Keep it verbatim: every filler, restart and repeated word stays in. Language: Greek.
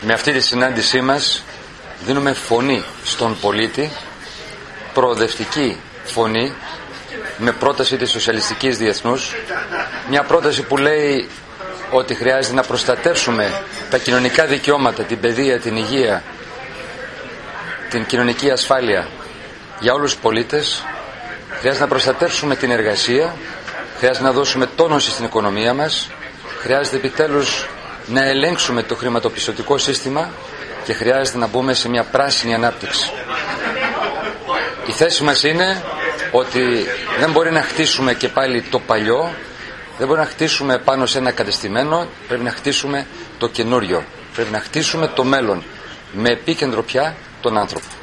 Με αυτή τη συνάντησή μας δίνουμε φωνή στον πολίτη, προοδευτική φωνή, με πρόταση της Σοσιαλιστικής Διεθνούς, μια πρόταση που λέει ότι χρειάζεται να προστατεύσουμε τα κοινωνικά δικαιώματα, την παιδεία, την υγεία, την κοινωνική ασφάλεια για όλους τους πολίτες. Χρειάζεται να προστατεύσουμε την εργασία, χρειάζεται να δώσουμε τόνωση στην οικονομία μας, χρειάζεται επιτέλους να ελέγξουμε το χρηματοπιστωτικό σύστημα και χρειάζεται να μπούμε σε μια πράσινη ανάπτυξη. Η θέση μας είναι ότι δεν μπορεί να χτίσουμε και πάλι το παλιό, δεν μπορεί να χτίσουμε πάνω σε ένα κατεστημένο, πρέπει να χτίσουμε το καινούριο, πρέπει να χτίσουμε το μέλλον, με επίκεντρο πια τον άνθρωπο.